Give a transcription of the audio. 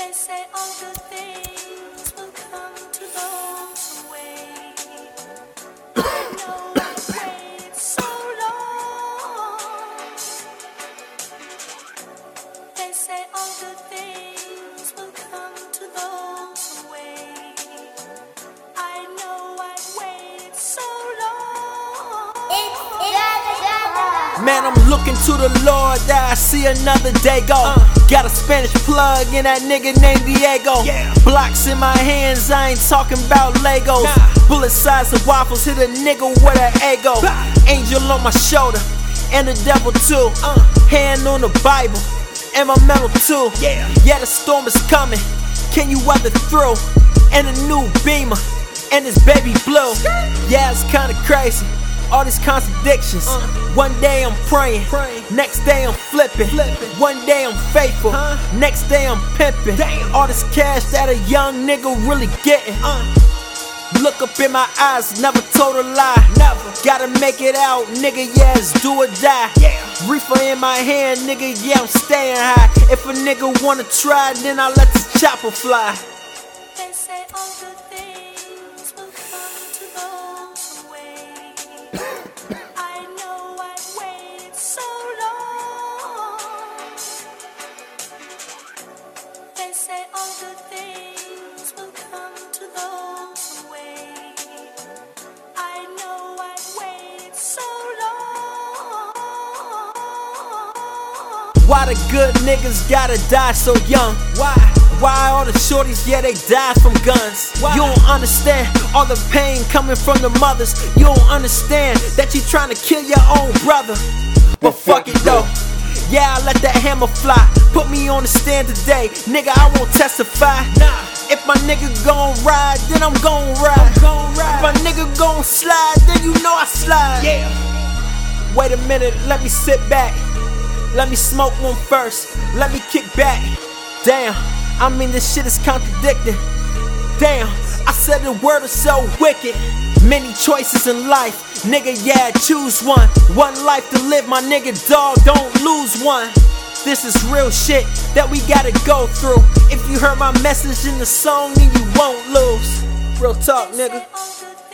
They say all good things will come to those who wait. I know I've waited so long. They say all good things will come to those who wait. I know I've waited so long. Man, I'm looking to the Lord that I see another day go. Got a Spanish plug and that nigga named Diego. Blocks in my hands, I ain't talking about Legos. Bullet size of waffles, hit a nigga with an ego. Angel on my shoulder, and the devil too. Hand on the Bible, and my medal too. Yeah, the storm is coming, can you weather through? And a new Beamer, and this baby blue. Yeah, it's kinda crazy, all these contradictions. One day I'm praying, next day I'm flipping. One day I'm faithful, next day I'm pimping. All this cash that a young nigga really getting. Look up in my eyes, never told a lie. Gotta make it out, nigga, yeah, it's do or die. Reefer in my hand, nigga, yeah, I'm staying high. If a nigga wanna try, then I let this chopper fly. They say all good things will come to those who wait. I know I've waited so long. They say all good things will come to those who wait. I know I've waited so long. Why the good niggas gotta die so young? Why all the shorties, yeah, they die from guns? You don't understand all the pain coming from the mothers. You don't understand that you trying to kill your own brother. But fuck it though, yeah, I let that hammer fly. Put me on the stand today, nigga, I won't testify. If my nigga gon' ride, then I'm gon' ride. If my nigga gon' slide, then you know I slide. Wait a minute, let me sit back. Let me smoke one first, let me kick back. Damn, I mean this shit is contradicting. Damn, I said the word is so wicked. Many choices in life, nigga, yeah, choose one. One life to live, my nigga, dog, don't lose one. This is real shit that we gotta go through. If you heard my message in the song, then you won't lose. Real talk, They say nigga. all good